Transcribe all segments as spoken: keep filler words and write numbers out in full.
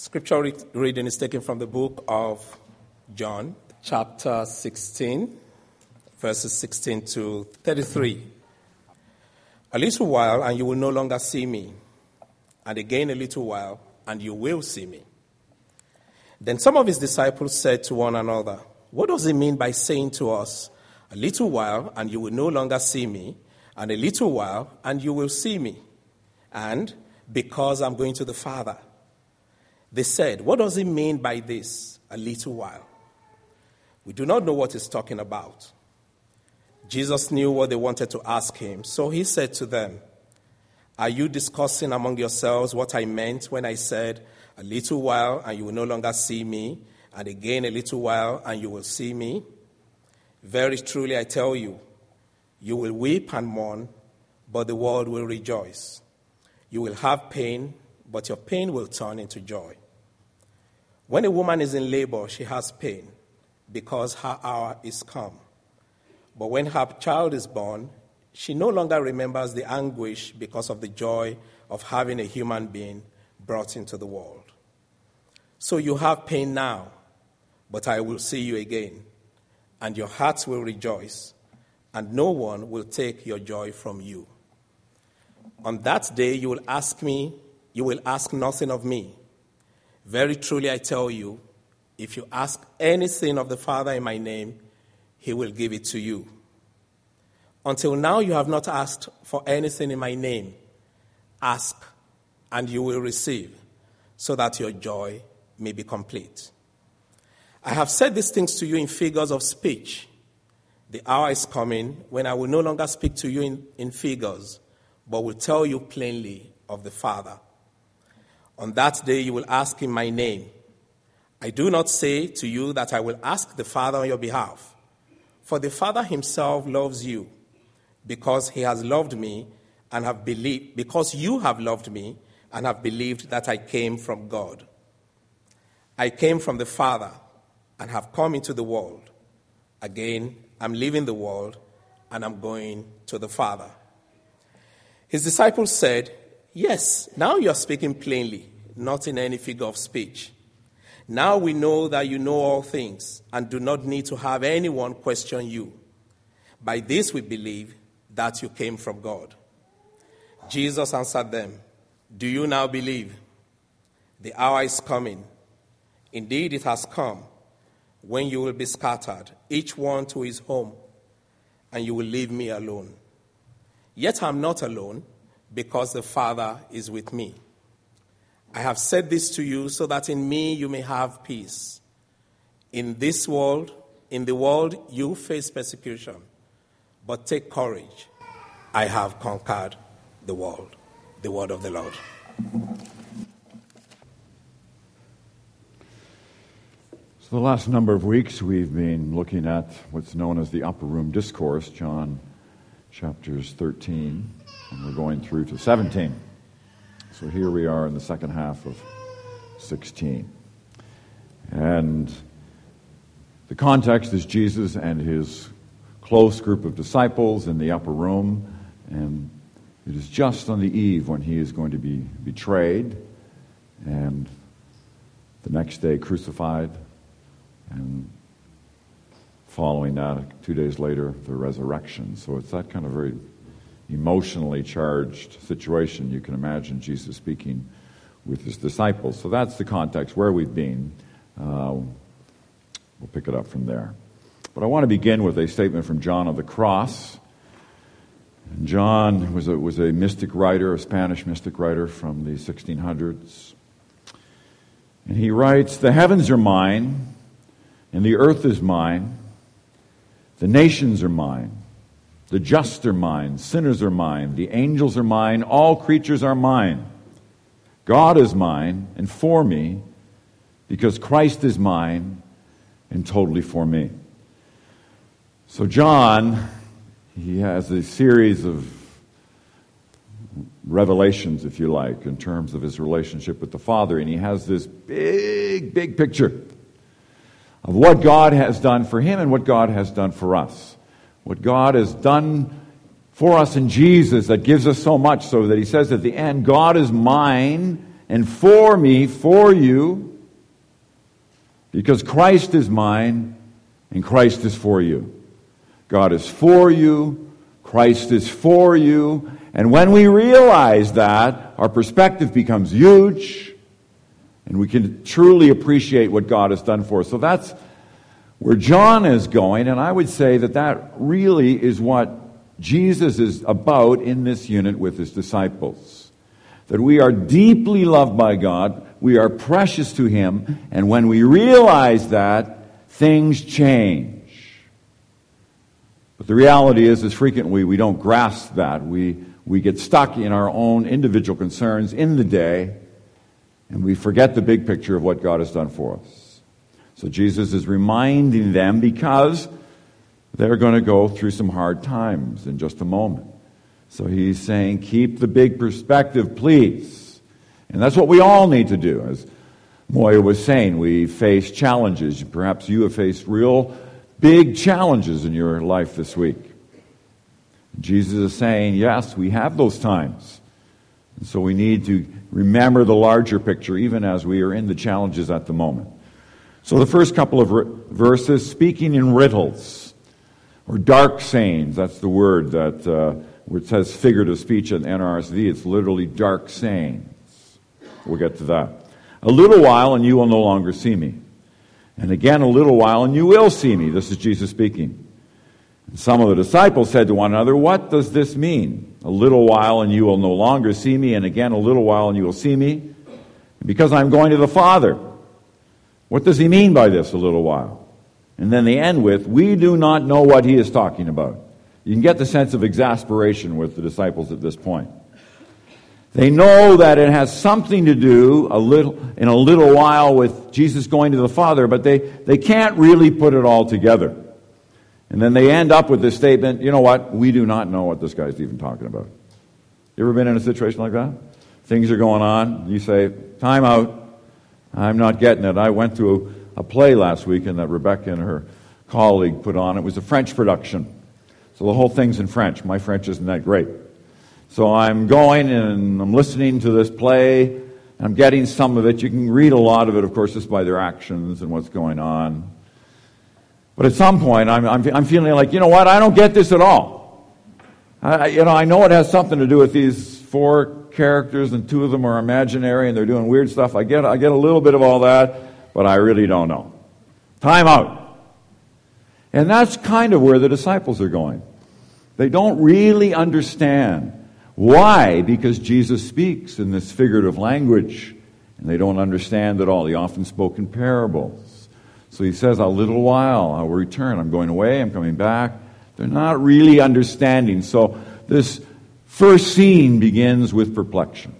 Scripture re- reading is taken from the book of John, chapter sixteen, verses sixteen to thirty-three. A little while, and you will no longer see me. And again a little while, and you will see me. Then some of his disciples said to one another, "What does it mean by saying to us, 'A little while, and you will no longer see me, and a little while, and you will see me'? And, 'Because I'm going to the Father.'" They said, "What does it mean by this, 'a little while'?" We do not know what he's talking about. Jesus knew what they wanted to ask him, so he said to them, "Are you discussing among yourselves what I meant when I said, 'A little while, and you will no longer see me, and again a little while, and you will see me'? Very truly I tell you, you will weep and mourn, but the world will rejoice. You will have pain, but your pain will turn into joy. When a woman is in labor, she has pain, because her hour is come. But when her child is born, she no longer remembers the anguish because of the joy of having a human being brought into the world. So you have pain now, but I will see you again, and your hearts will rejoice, and no one will take your joy from you. On that day you will ask me, you will ask nothing of me. Very truly I tell you, if you ask anything of the Father in my name, he will give it to you. Until now you have not asked for anything in my name. Ask, and you will receive, so that your joy may be complete. I have said these things to you in figures of speech. The hour is coming when I will no longer speak to you in, in figures, but will tell you plainly of the Father. On that day you will ask in my name. I do not say to you that I will ask the Father on your behalf, for the Father himself loves you, because he has loved me and have believed, because you have loved me and have believed that I came from God. I came from the Father and have come into the world. Again, I'm leaving the world and I'm going to the Father." His disciples said, "Yes, now you are speaking plainly, not in any figure of speech. Now we know that you know all things and do not need to have anyone question you. By this we believe that you came from God." Jesus answered them, "Do you now believe? The hour is coming. Indeed, it has come, when you will be scattered, each one to his home, and you will leave me alone. Yet I am not alone, because the Father is with me. I have said this to you so that in me you may have peace. In this world, in the world you face persecution, but take courage. I have conquered the world." The word of the Lord. So the last number of weeks we've been looking at what's known as the Upper Room Discourse, John chapters thirteen, and we're going through to seventeen. So here we are in the second half of sixteen. And the context is Jesus and his close group of disciples in the upper room, and it is just on the eve when he is going to be betrayed and the next day crucified, and following that, two days later, the resurrection. So it's that kind of very emotionally charged situation. You can imagine Jesus speaking with his disciples. So that's the context where we've been. Uh, we'll pick it up from there. But I want to begin with a statement from John of the Cross. And John was a, was a mystic writer, a Spanish mystic writer from the sixteen hundreds. And he writes, "The heavens are mine, and the earth is mine. The nations are mine. The just are mine. Sinners are mine. The angels are mine. All creatures are mine. God is mine and for me, because Christ is mine and totally for me." So John, he has a series of revelations, if you like, in terms of his relationship with the Father. And he has this big, big picture of what God has done for him and what God has done for us. What God has done for us in Jesus that gives us so much, so that he says at the end, God is mine and for me, for you, because Christ is mine and Christ is for you. God is for you, Christ is for you, and when we realize that, our perspective becomes huge, and we can truly appreciate what God has done for us. So that's where John is going, and I would say that that really is what Jesus is about in this unit with his disciples. That we are deeply loved by God, we are precious to him, and when we realize that, things change. But the reality is, is frequently we don't grasp that. We, we get stuck in our own individual concerns in the day, and we forget the big picture of what God has done for us. So Jesus is reminding them because they're going to go through some hard times in just a moment. So he's saying, keep the big perspective, please. And that's what we all need to do. As Moya was saying, we face challenges. Perhaps you have faced real big challenges in your life this week. Jesus is saying, yes, we have those times. And so we need to remember the larger picture, even as we are in the challenges at the moment. So the first couple of verses, speaking in riddles, or dark sayings, that's the word that uh, where it says figurative speech in N R S V, it's literally dark sayings. We'll get to that. A little while and you will no longer see me. And again a little while and you will see me. This is Jesus speaking. And some of the disciples said to one another, what does this mean? A little while and you will no longer see me, and again a little while and you will see me, because I'm going to the Father. What does he mean by this, a little while? And then they end with, we do not know what he is talking about. You can get the sense of exasperation with the disciples at this point. They know that it has something to do a little in a little while with Jesus going to the Father, but they, they can't really put it all together. And then they end up with this statement, you know what, we do not know what this guy's even talking about. You ever been in a situation like that? Things are going on, you say, time out. I'm not getting it. I went to a, a play last weekend that Rebecca and her colleague put on. It was a French production. So the whole thing's in French. My French isn't that great. So I'm going and I'm listening to this play. And I'm getting some of it. You can read a lot of it, of course, just by their actions and what's going on. But at some point, I'm, I'm, I'm feeling like, you know what? I don't get this at all. I, you know, I know it has something to do with these four characters, and two of them are imaginary, and they're doing weird stuff. I get, I get a little bit of all that, but I really don't know. Time out. And that's kind of where the disciples are going. They don't really understand. Why? Because Jesus speaks in this figurative language, and they don't understand at all. He often spoke in parables. So he says, a little while, I will return. I'm going away, I'm coming back. They're not really understanding. So this first scene begins with perplexion.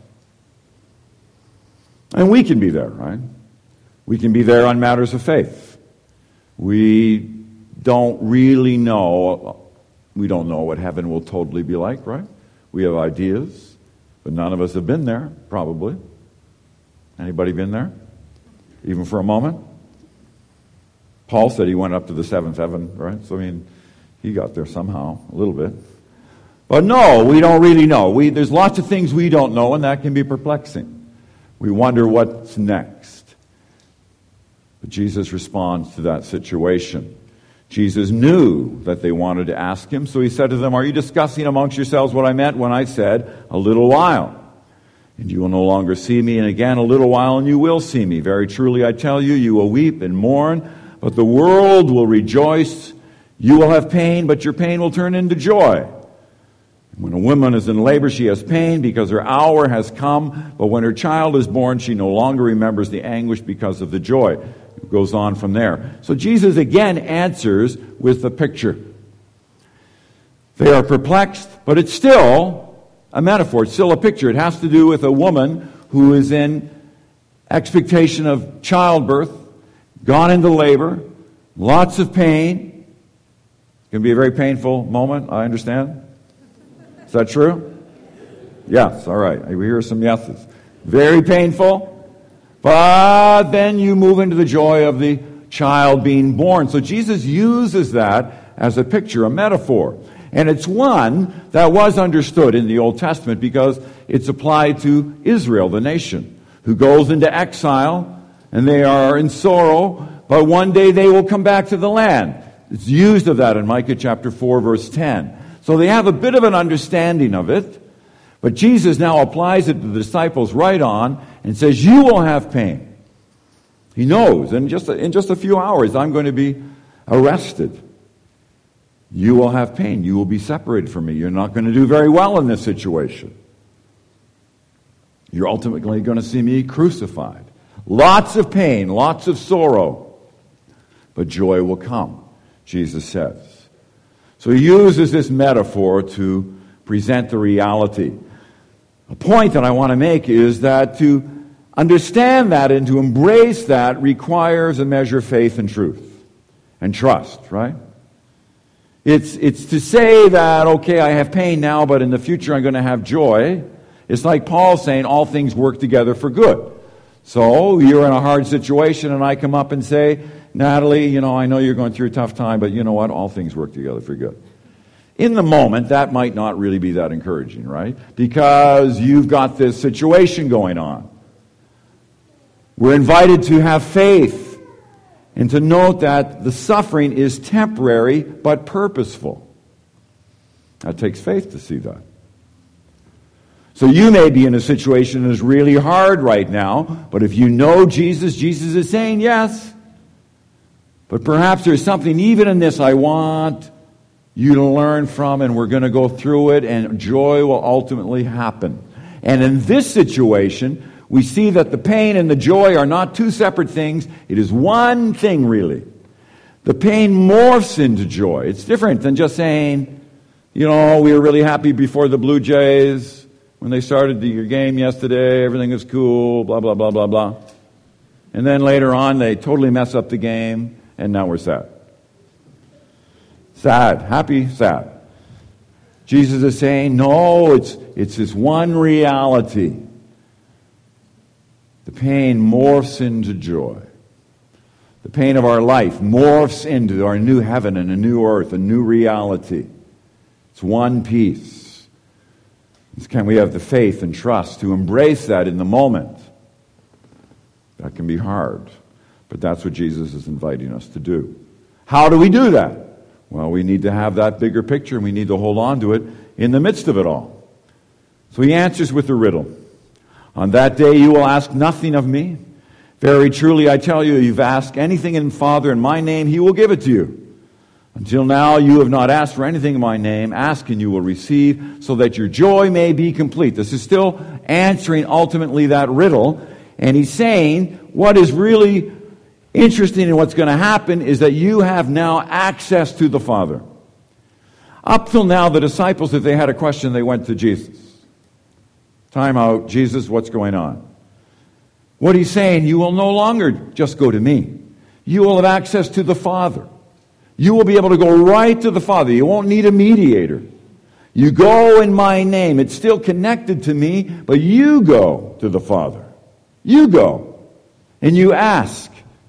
And we can be there, right? We can be there on matters of faith. We don't really know, we don't know what heaven will totally be like, right? We have ideas, but none of us have been there, probably. Anybody been there? Even for a moment? Paul said he went up to the seventh heaven, right? So, I mean, he got there somehow, a little bit. But no, we don't really know. We, there's lots of things we don't know, and that can be perplexing. We wonder what's next. But Jesus responds to that situation. Jesus knew that they wanted to ask him, so he said to them, are you discussing amongst yourselves what I meant when I said, a little while, and you will no longer see me, and again a little while, and you will see me. Very truly I tell you, you will weep and mourn, but the world will rejoice. You will have pain, but your pain will turn into joy. When a woman is in labor, she has pain because her hour has come. But when her child is born, she no longer remembers the anguish because of the joy. It goes on from there. So Jesus again answers with the picture. They are perplexed, but it's still a metaphor. It's still a picture. It has to do with a woman who is in expectation of childbirth, gone into labor, lots of pain. It can be a very painful moment, I understand. Is that true? Yes, all right. I hear some yeses. Very painful, but then you move into the joy of the child being born. So Jesus uses that as a picture, a metaphor. And it's one that was understood in the Old Testament because it's applied to Israel, the nation, who goes into exile, and they are in sorrow, but one day they will come back to the land. It's used of that in Micah chapter four, verse ten. So they have a bit of an understanding of it, but Jesus now applies it to the disciples right on and says, you will have pain. He knows, in just a, in just a few hours, I'm going to be arrested. You will have pain. You will be separated from me. You're not going to do very well in this situation. You're ultimately going to see me crucified. Lots of pain, lots of sorrow, but joy will come, Jesus says. So he uses this metaphor to present the reality. A point that I want to make is that to understand that and to embrace that requires a measure of faith and truth and trust, right? It's, it's to say that, okay, I have pain now, but in the future I'm going to have joy. It's like Paul saying all things work together for good. So you're in a hard situation and I come up and say, Natalie, you know, I know you're going through a tough time, but you know what? All things work together for good. In the moment, that might not really be that encouraging, right? Because you've got this situation going on. We're invited to have faith and to note that the suffering is temporary but purposeful. That takes faith to see that. So you may be in a situation that is really hard right now, but if you know Jesus, Jesus is saying yes. But perhaps there's something even in this I want you to learn from, and we're going to go through it, and joy will ultimately happen. And in this situation, we see that the pain and the joy are not two separate things. It is one thing, really. The pain morphs into joy. It's different than just saying, you know, we were really happy before the Blue Jays when they started the, your game yesterday. Everything is cool, blah, blah, blah, blah, blah. And then later on, they totally mess up the game, and now we're sad. Sad, happy, sad. Jesus is saying, no, it's it's this one reality. The pain morphs into joy. The pain of our life morphs into our new heaven and a new earth, a new reality. It's one piece. Can we have the faith and trust to embrace that in the moment? That can be hard, but that's what Jesus is inviting us to do. How do we do that? Well, we need to have that bigger picture, and we need to hold on to it in the midst of it all. So he answers with a riddle. On that day you will ask nothing of me. Very truly I tell you, if you've asked anything in Father in my name, he will give it to you. Until now you have not asked for anything in my name. Ask and you will receive, so that your joy may be complete. This is still answering ultimately that riddle. And he's saying what is really interesting in what's going to happen is that you have now access to the Father. Up till now, the disciples, if they had a question, they went to Jesus. Time out, Jesus, what's going on? What he's saying, you will no longer just go to me. You will have access to the Father. You will be able to go right to the Father. You won't need a mediator. You go in my name. It's still connected to me, but you go to the Father. You go. And you ask.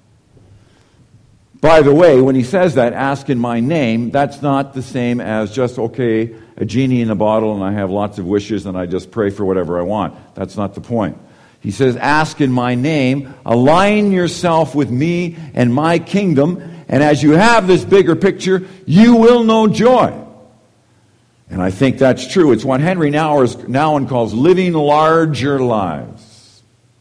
By the way, when he says that, ask in my name, that's not the same as just, okay, a genie in a bottle and I have lots of wishes and I just pray for whatever I want. That's not the point. He says, ask in my name, align yourself with me and my kingdom, and as you have this bigger picture, you will know joy. And I think that's true. It's what Henry Nouwen calls living larger lives.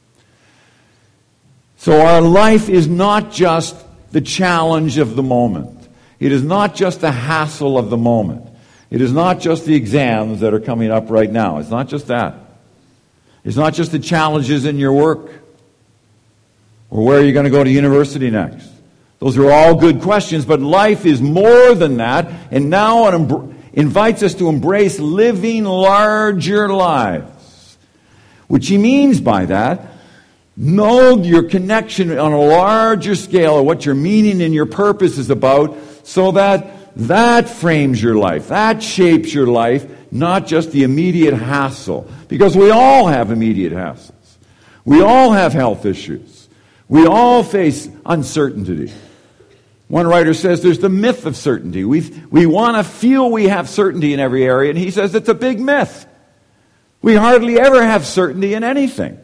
So our life is not just the challenge of the moment. It is not just the hassle of the moment. It is not just the exams that are coming up right now. It's not just that. It's not just the challenges in your work or where you're going to go to university next. Those are all good questions, but life is more than that, and now it em- invites us to embrace living larger lives. Which he means by that, know your connection on a larger scale of what your meaning and your purpose is about, so that that frames your life, that shapes your life, not just the immediate hassle. Because we all have immediate hassles. We all have health issues. We all face uncertainty. One writer says there's the myth of certainty. We we want to feel we have certainty in every area, and he says it's a big myth. We hardly ever have certainty in anything.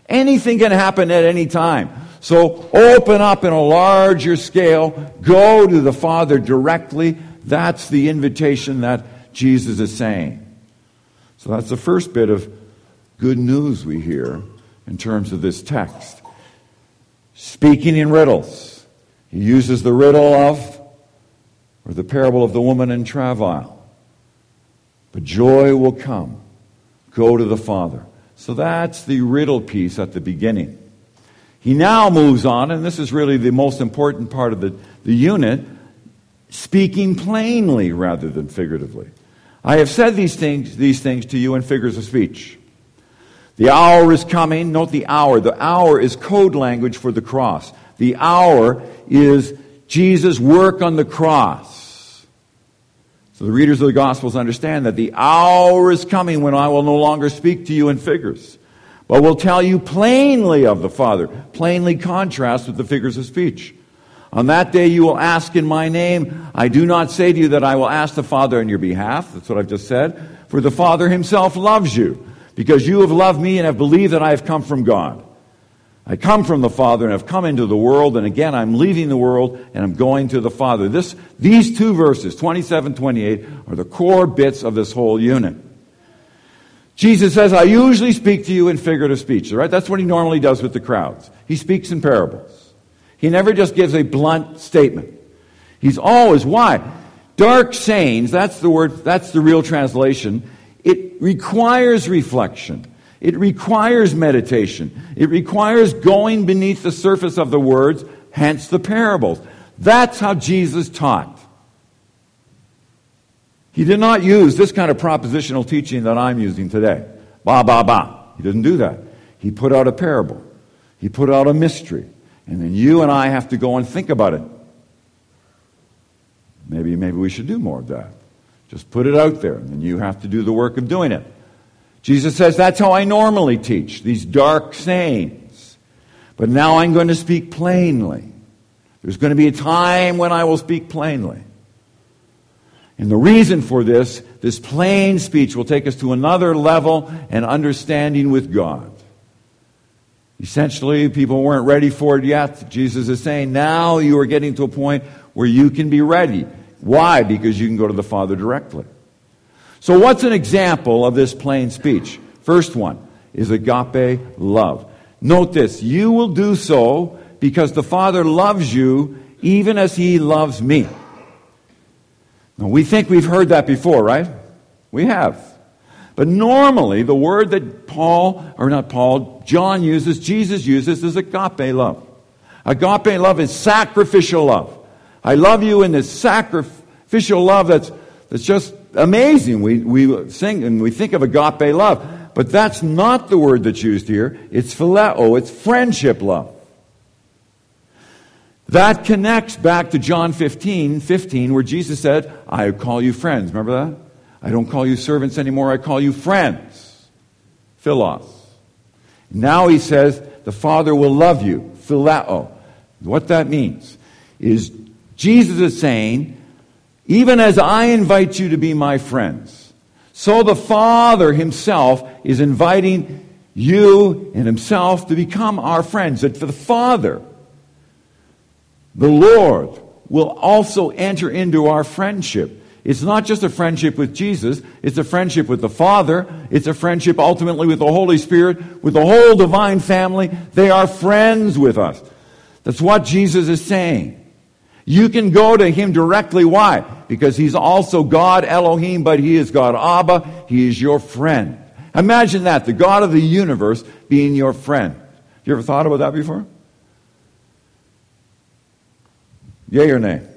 Anything can happen at any time. So open up in a larger scale. Go to the Father directly. That's the invitation that Jesus is saying. So that's the first bit of good news we hear in terms of this text. Speaking in riddles. He uses the riddle of, or the parable of the woman in travail. But joy will come. Go to the Father. So that's the riddle piece at the beginning. He now moves on, and this is really the most important part of the, the unit, speaking plainly rather than figuratively. I have said these things, these things to you in figures of speech. The hour is coming. Note the hour. The hour is code language for the cross. The hour is Jesus' work on the cross. So the readers of the Gospels understand that the hour is coming when I will no longer speak to you in figures, but will tell you plainly of the Father. Plainly contrasts with the figures of speech. On that day you will ask in my name. I do not say to you that I will ask the Father on your behalf. That's what I've just said. For the Father himself loves you, because you have loved me and have believed that I have come from God. I come from the Father and have come into the world, and again I'm leaving the world and I'm going to the Father. This, these two verses, twenty-seven, twenty-eight, are the core bits of this whole unit. Jesus says, I usually speak to you in figurative speech. Right? That's what he normally does with the crowds. He speaks in parables. He never just gives a blunt statement. He's always, why? Dark sayings, that's the word, that's the real translation. It requires reflection. It requires meditation. It requires going beneath the surface of the words, hence the parables. That's how Jesus taught. He did not use this kind of propositional teaching that I'm using today. Ba, ba, ba. He didn't do that. He put out a parable. He put out a mystery. And then you and I have to go and think about it. Maybe, maybe we should do more of that. Just put it out there, and then you have to do the work of doing it. Jesus says, that's how I normally teach, these dark sayings. But now I'm going to speak plainly. There's going to be a time when I will speak plainly. And the reason for this, this plain speech will take us to another level and understanding with God. Essentially, people weren't ready for it yet. Jesus is saying, now you are getting to a point where you can be ready. Why? Because you can go to the Father directly. So what's an example of this plain speech? First one is agape love. Note this, you will do so because the Father loves you even as He loves me. Now, we think we've heard that before, right? We have. But normally, the word that Paul, or not Paul, John uses, Jesus uses, is agape love. Agape love is sacrificial love. I love you in this sacrificial love that's that's just amazing. We we sing and we think of agape love, but that's not the word that's used here. It's phileo, it's friendship love. That connects back to John fifteen, fifteen, where Jesus said, I call you friends. Remember that? I don't call you servants anymore, I call you friends. Philos. Now he says, the Father will love you. Phileo. What that means is Jesus is saying, even as I invite you to be my friends, so the Father himself is inviting you and himself to become our friends. That for the Father, the Lord, will also enter into our friendship. It's not just a friendship with Jesus, it's a friendship with the Father, it's a friendship ultimately with the Holy Spirit, with the whole divine family. They are friends with us. That's what Jesus is saying. You can go to Him directly. Why? Because He's also God Elohim, but He is God Abba. He is your friend. Imagine that, the God of the universe being your friend. You ever thought about that before? Yea or nay?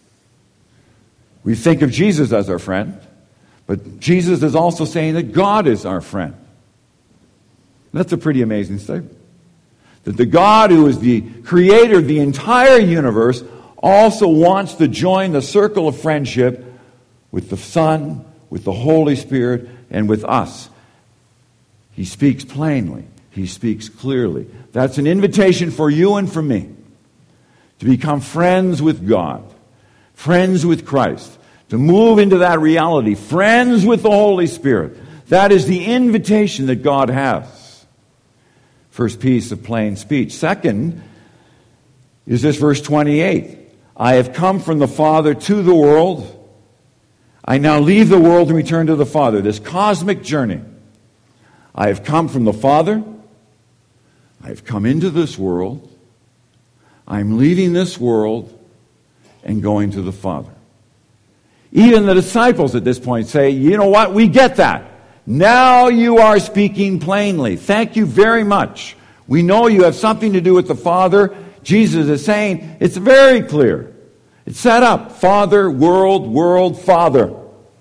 We think of Jesus as our friend, but Jesus is also saying that God is our friend. That's a pretty amazing statement. That the God who is the creator of the entire universe also wants to join the circle of friendship with the Son, with the Holy Spirit, and with us. He speaks plainly. He speaks clearly. That's an invitation for you and for me to become friends with God, friends with Christ, to move into that reality, friends with the Holy Spirit. That is the invitation that God has First piece of plain speech. Second is this verse twenty-eight. I have come from the Father to the world. I now leave the world and return to the Father. This cosmic journey. I have come from the Father. I have come into this world. I'm leaving this world and going to the Father. Even the disciples at this point say, you know what, we get that. Now you are speaking plainly. Thank you very much. We know you have something to do with the Father. Jesus is saying, it's very clear. It's set up. Father, world, world, Father.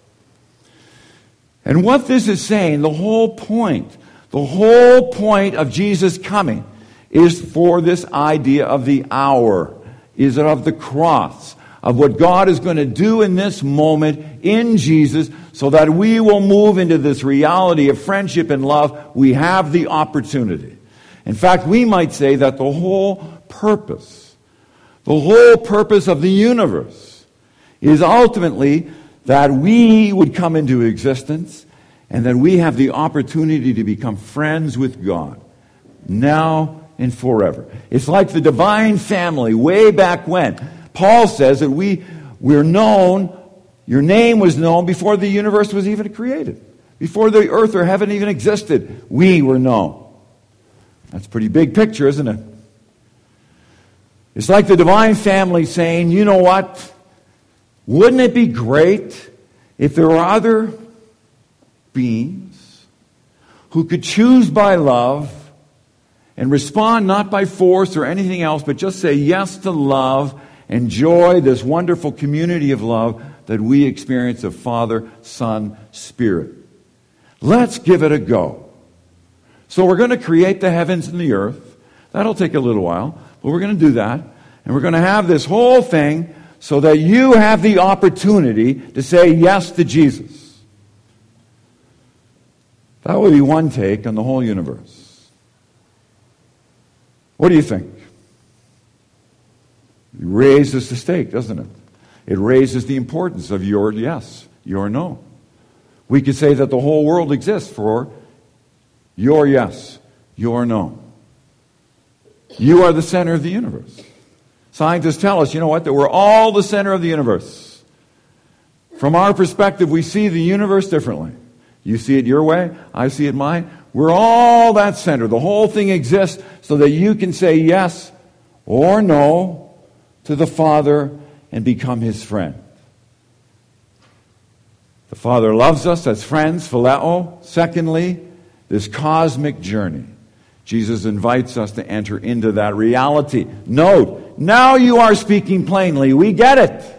And what this is saying, the whole point, the whole point of Jesus coming is for this idea of the hour, is of the cross, of what God is going to do in this moment in Jesus so that we will move into this reality of friendship and love. We have the opportunity. In fact, we might say that the whole purpose, the whole purpose of the universe is ultimately that we would come into existence and that we have the opportunity to become friends with God now and forever. It's like the divine family way back when. Paul says that we, we're known, your name was known before the universe was even created. Before the earth or heaven even existed, we were known. That's a pretty big picture, isn't it? It's like the divine family saying, you know what? Wouldn't it be great if there were other beings who could choose by love and respond not by force or anything else, but just say yes to love, enjoy this wonderful community of love that we experience of Father, Son, Spirit. Let's give it a go. So we're going to create the heavens and the earth. That'll take a little while, but we're going to do that. And we're going to have this whole thing so that you have the opportunity to say yes to Jesus. That would be one take on the whole universe. What do you think? It raises the stake, doesn't it? It raises the importance of your yes, your no. We could say that the whole world exists for your yes, your no. You are the center of the universe. Scientists tell us, you know what, that we're all the center of the universe. From our perspective, we see the universe differently. You see it your way, I see it mine. We're all that center. The whole thing exists so that you can say yes or no to the Father and become His friend. The Father loves us as friends, phileo. Secondly, this cosmic journey. Jesus invites us to enter into that reality. Note, now you are speaking plainly. We get it.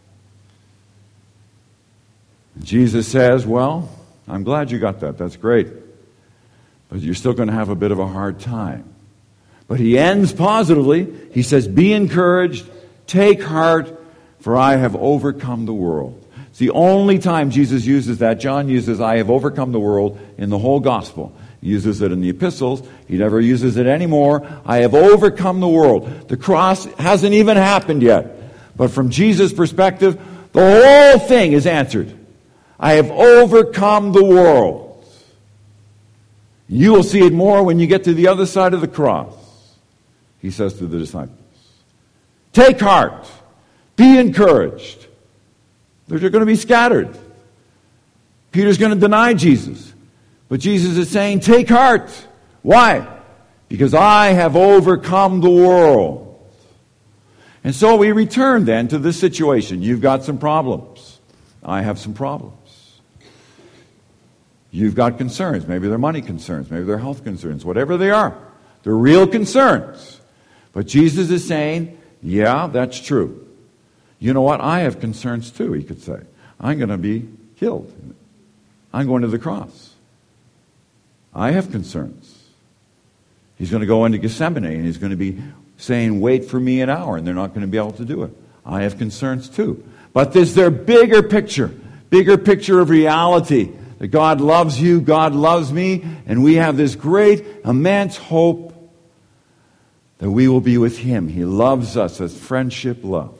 Jesus says, well, I'm glad you got that. That's great. But you're still going to have a bit of a hard time. But he ends positively. He says, be encouraged, take heart, for I have overcome the world. It's the only time Jesus uses that. John uses, I have overcome the world in the whole gospel. He uses it in the epistles. He never uses it anymore. I have overcome the world. The cross hasn't even happened yet. But from Jesus' perspective, the whole thing is answered. I have overcome the world. You will see it more when you get to the other side of the cross, he says to the disciples. Take heart. Be encouraged. They're going to be scattered. Peter's going to deny Jesus. But Jesus is saying, take heart. Why? Because I have overcome the world. And so we return then to this situation. You've got some problems. I have some problems. You've got concerns. Maybe they're money concerns. Maybe they're health concerns. Whatever they are. They're real concerns. But Jesus is saying, yeah, that's true. You know what? I have concerns too, he could say. I'm going to be killed. I'm going to the cross. I have concerns. He's going to go into Gethsemane and he's going to be saying, wait for me an hour, and they're not going to be able to do it. I have concerns too. But there's their bigger picture, bigger picture of reality. That God loves you, God loves me, and we have this great, immense hope that we will be with Him. He loves us as friendship love.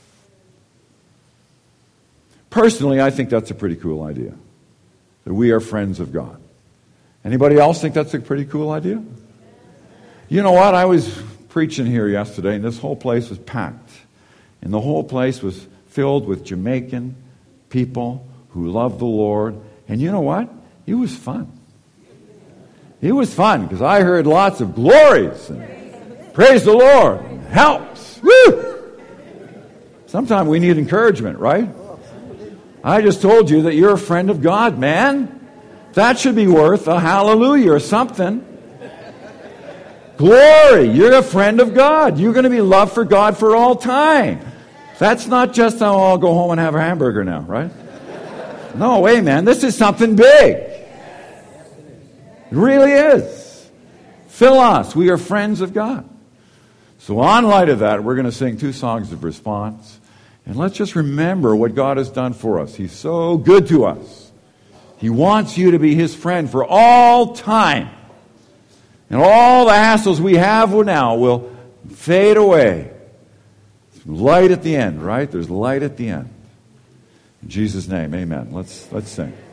Personally, I think that's a pretty cool idea. That we are friends of God. Anybody else think that's a pretty cool idea? You know what? I was preaching here yesterday, and this whole place was packed. And the whole place was filled with Jamaican people who loved the Lord. And you know what? It was fun. It was fun because I heard lots of glories and praise the Lord and helps. Woo! Sometimes we need encouragement, right? I just told you that you're a friend of God, man. That should be worth a hallelujah or something. Glory, you're a friend of God. You're going to be loved for God for all time. That's not just how I'll go home and have a hamburger now, right? No way, man. This is something big. It really is. Philos, we are friends of God. So on light of that, we're going to sing two songs of response. And let's just remember what God has done for us. He's so good to us. He wants you to be His friend for all time. And all the hassles we have now will fade away. Light at the end, right? There's light at the end. In Jesus' name, amen. Let's let's sing.